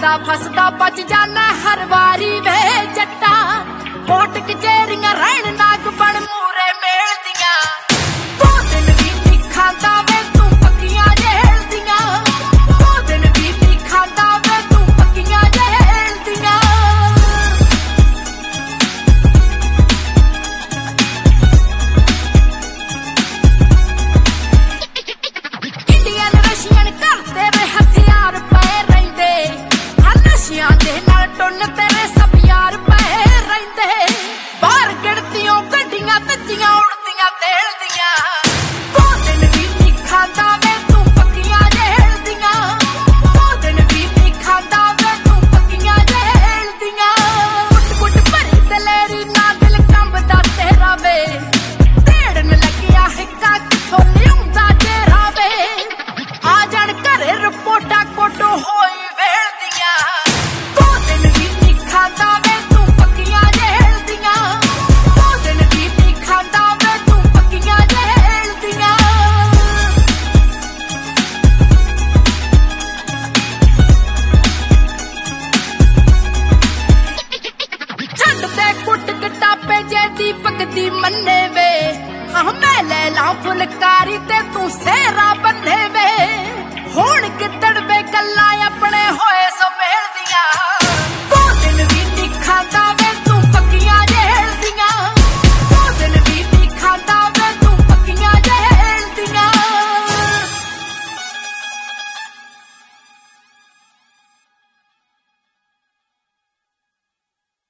ਫਸਦਾ ਫਸਦਾ ਬਚ ਜਾਣਾ ਹਰ ਵਾਰੀ ਵੇ ਜੱਟਾ ਕੋਟ ਕਚੇਰੀਆਂ ਰਹਿਣ ਨਾਗ ਬਣ ਮੂਰੇ ਮੇਲਦੀਆਂ ਦੋ ਦਿਨ ਵੀ ਨੀ ਖਾਂਦਾ ਵੇ ਤੂੰ ਪੱਕੀਆਂ ਜੇਲ੍ਹ ਦੀਆਂ ਦੋ ਦਿਨ ਵੀ ਨੀ ਖਾਂਦਾ ਵੇ ਤੂੰ ਪੱਕੀਆਂ ਜੇਲ੍ਹ ਦੀਆਂ ਇੰਡੀਅਨ ਰਸ਼ੀਅਨ ਘਰ ਤੇਰੇ ਹਥਿਆਰ ਪਏ ਰਹਿੰਦੇ ਆ ਨਸ਼ਿਆਂ ਦੇ ਨਾਲ ਟੁੰਨ ਤੇਰੇ ਸਭ ਯਾਰ ਪਏ ਰਹਿੰਦੇ ਬਾਹਰ ਗਿਣਤੀਆਂ ਗੱਡੀਆਂ ਤੱਜੀਆਂ ਉੜਦੀਆਂ ਤੇਲ ਦੀਆਂ ਦੋ ਦਿਨ ਵੀ ਨੀ ਖਾਂਦਾ ਵੇ ਤੂੰ ਪੱਕੀਆਂ ਜੇਲ੍ਹ ਦੀਆਂ ਦੋ ਦਿਨ ਵੀ ਨੀ ਖਾਂਦਾ ਵੇ ਤੂੰ ਪੱਕੀਆਂ ਜੇਲ੍ਹ ਦੀਆਂ ਕੁੱਟ ਭਰੀ ਦਲੇਰੀ ਨਾ ਦਿਲ ਕੰਬਦਾ ਤੇਰਾ ਵੇ ਢੇੜਨ ਲੱਗਿਆ ਹਿੱਕਾ ਕਿੱਥੋਂ ਲਿਆਉਂਦਾ ਤੇਰਾ ਵੇ ਆ ਜਾਣ ਘਰੇ ਰਿਪੋਰਟਾਂ ਕੋਟੋ ਹੋਈ ਵੇਲਦੀਆਂ ਦੋ ਦਿਨ ਵੀ ਨੀ ਖਾਂਦਾ ਵੇ ਤੂੰ ਪੱਕੀਆਂ ਜੇਲ੍ਹ ਦੀਆਂ ਦੋ ਦਿਨ ਵੀ ਨੀ ਖਾਂਦਾ ਵੇ ਤੂੰ ਪੱਕੀਆਂ ਜੇਲ੍ਹ ਦੀਆਂ ਛੱਡ ਦੇ ਕੁੱਟ ਕਟਾਪੇ ਜੇ ਦੀਪਕ ਦੀ ਮੰਨੇ ਵੇ ਹਾਂ ਮੈਂ ਲੈ ਲਾਂ ਫੁਲਕਾਰੀ ਤੇ ਤੂੰ ਸੇਰਾ ਬੰਨੇ ਵੇ ਹੁਣ ਕਿੱਦਣ ਵੇ ਗੱਲਾਂ